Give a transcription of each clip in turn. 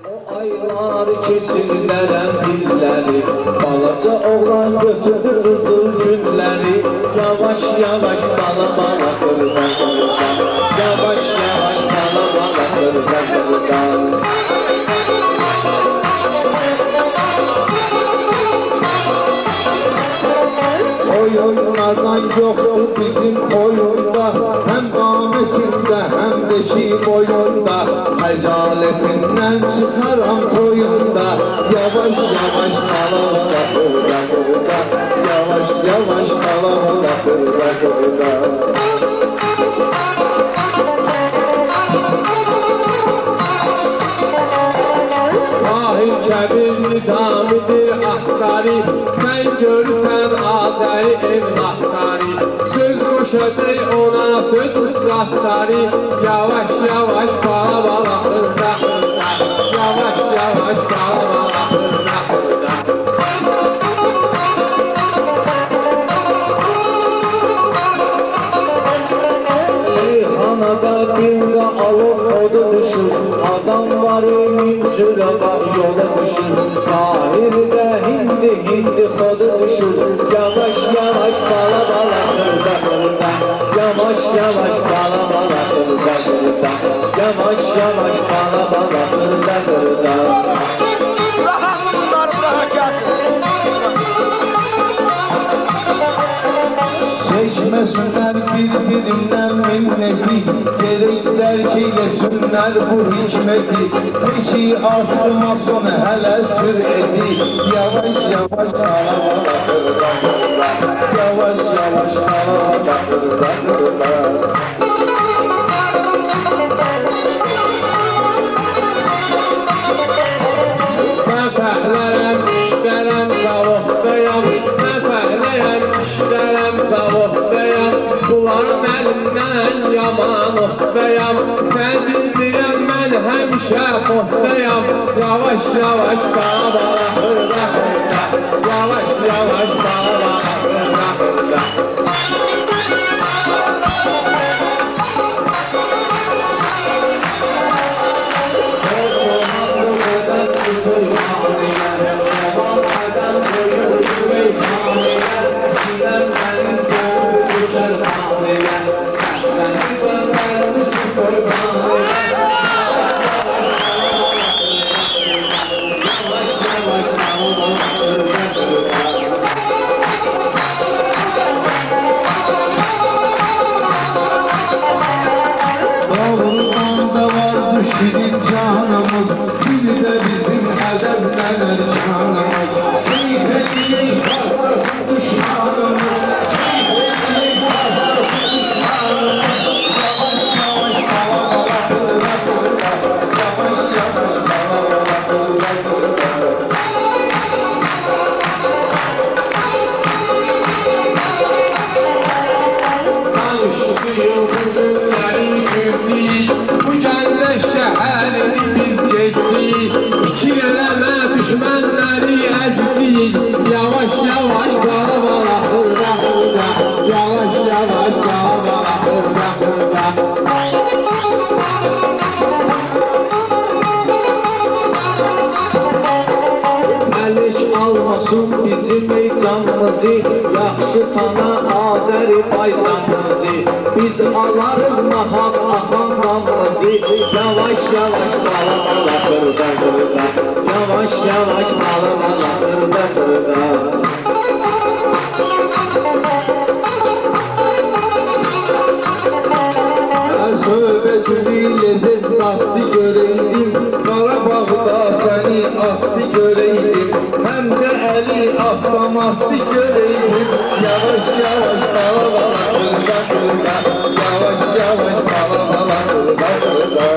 Aylar keçirlərəm dilləri, balaca oğlan götürdü qızıl gülləri. Yavaş yavaş bala bala xırda xırda, yavaş yavaş bala bala xırda xırda. Oyunlardan yoktu bizim oyunda, hem qametində hem de ki boyunda. Xəcaletindən çıxaram toyunda, yavaş yavaş bala bala xırda xırda, yavaş yavaş bala bala xırda xırda. Mahir Kəbir Nizamidir Ahtari, sen görürsən Azəri evlatları. Söz qoşacaq ona söz ustadları, yavaş yavaş bala bala xırda xırda, yavaş yavaş bala bala xırda xırda. Meyxanada bir alov odu düşür, adam var min cürə var yola düşür. Zahirdə hindi hindi xodu düşür, yavaş yavaş bala bala xırda xırda, yavaş yavaş bala bala xırda xırda, yavaş yavaş bala bala xırda xırda. Çekmesinler birbirinden minneti, gerek derk eylesinler bu hikmeti. Peki artırmasın hele süreti, yavaş yavaş bala bala xırda xırda, yavaş yavaş bala bala xırda xırda. Ben fəhlərəm, işlərəm, savoqdayam, ben fəhlərəm, işlərəm, savoqdayam. Bunların əlindən yaman oxdayam, sən bildirəm mən həmişə xoxdayam. Yavaş yavaş bala bala xırda xırda, yavaş yavaş bala bala xırda xırda. Şirin canımız, bir de bizim edebden erkanımız. Keyfetliği parlasın düşmanımız, keyfetliği parlasın düşmanımız. Yavaş yavaş bala bala xırda xırda, yavaş yavaş bala bala xırda xırda. Tanıştığım bu günləri güldük, bu Gəncə şəhərini biz gezdik. Fikir eləmə düşmənləri əzicik, yavaş yavaş bala bala xırda xırda, yavaş yavaş bala bala xırda xırda. Əlik almasın bizim canımızı, yaxşı tana Azərbaycanımızı. Biz alarız nahaq axan qanımızı, yavaş yavaş bala bala xırda xırda, yavaş yavaş bala bala xırda xırda. Söhbətini lezzət tatlı görəydim, Qarabağda səni atlı görəydim, həm də əli avtomatlı görəydim. Yavaş yavaş bala bala xırda xırda, yavaş yavaş bala bala xırda xırda.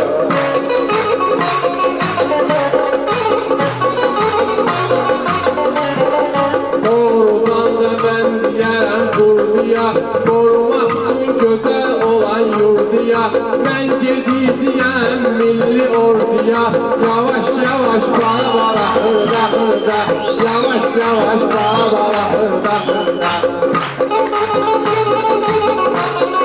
Doğrudan da mən deyərəm qurduya, qorumaq üçün gözəl olan yurduya. Mən gediciyəm milli orduya, yavaş yavaş bala bala xırda xırda, yavaş yavaş bala bala xırda xırda.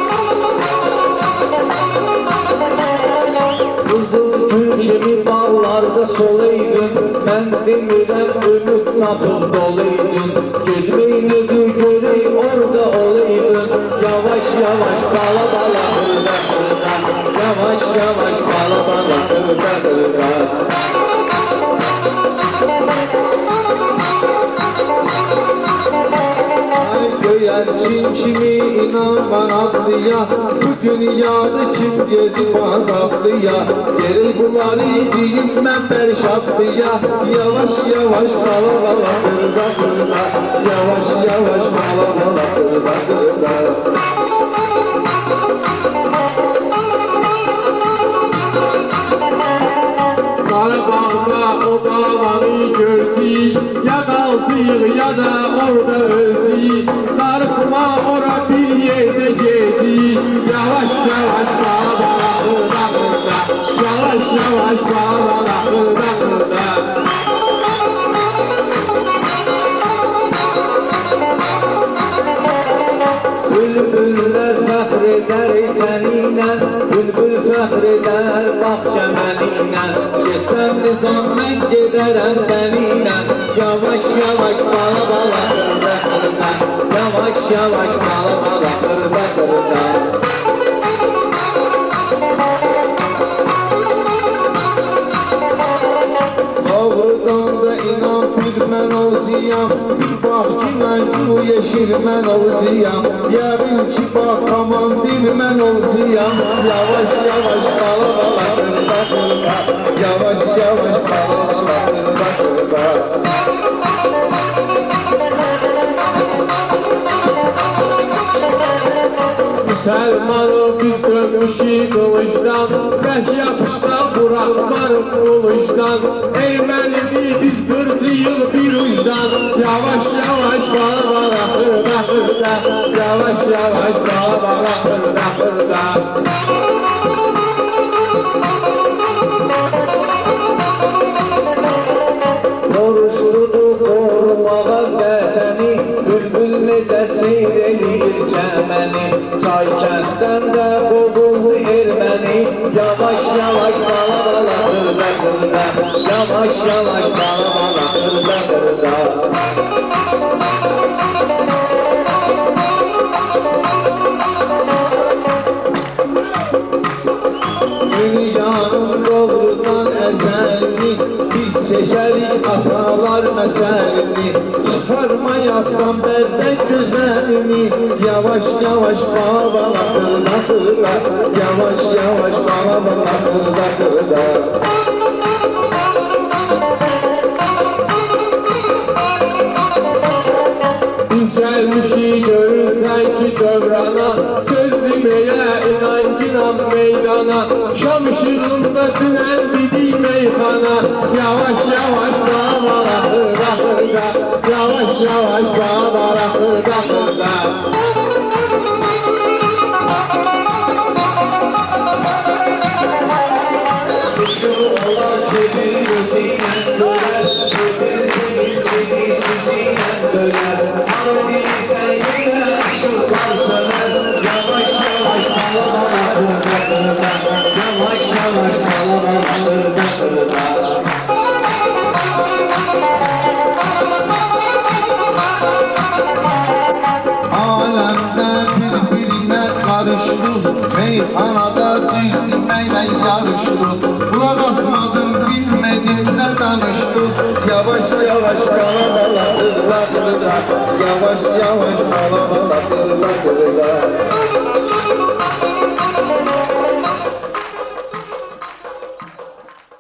Kızıl gül kimi bağlar harda solaydın, mən demirəm ümid tapıb dolaydın. Getmeynidi görey orada olaydın. Yavaş yavaş bala bala hırda hırda, yavaş yavaş bala bala hırda hırda. Göyerçin kimi inan kanatlıya, bu dünyada kim gezip azaplıya. Gerek bunları diyeyim ben perşatlıya. Yavaş yavaş bala bala hırda hırda, yavaş yavaş bala bala hırda hırda. Qarabağda o dağları görcük, ya qalcıq ya da orada ölcük. Darıxma ora bir yerdə gecik, yavaş yavaş bala bala hırda hırda, yavaş yavaş bala bala hırda hırda. Bülbüller fəxr edər təniylə, bülbül fəxr edər bax çəməninlə. Geçsən dizan mən gedərəm səninlə, yavaş yavaş bala bala hırda hırda, yavaş yavaş bala bala hırda hırda. Doğrudan da inan bir mən olacağım, bir bax ki mən bu yeşil mən olacağım. Yəqin ki bax komandir mən olacağım. Yavaş yavaş bala bala hırda hırda, yavaş yavaş bala bala hırda hırda. Müsəlmanı biz dönmüşük qılıcdan, bək yapışsan buraxmarıq qılıcdan. Ermənidir biz qırcıyıq bir ucdan, yavaş yavaş bala bala hırda hırda, yavaş yavaş bala bala hırda hırda. Borçludur qorumağa vətəni, bülbül necə seyr eləyir çəməni. Çay kənddən də qovuldu erməni, yavaş yavaş bala bala hırda hırda, yavaş yavaş bala bala hırda hırda. Dünyanın doğrudan əzəlini, biz çəkərik atalar məsəlini. Çıxarma yaddan bərdən gözəlini, yavaş yavaş bala bala hırda hırda, yavaş yavaş bala bala hırda hırda. Biz gəlmişik görürsən ki dövrana, söz deməyə inan günan meydana. Şam ışığında dünən dedik meyxana, yavaş yavaş bala bala hırda hırda, yavaş yavaş bala bala hırda hırda. Işığı olan çevir gözüyle döner, çevir çevir çevir süzüyle döner. Hadi sen yine ışıklar söner, yavaş yavaş bala bala hırda hırda, yavaş yavaş bala bala hırda hırda. Alemde birbirine karıştız, meyhanada düz dinleyle yarıştız. Kulak asmadım bilmedim ne danıştız. Yavaş yavaş bala bala hırda hırda, yavaş yavaş bala bala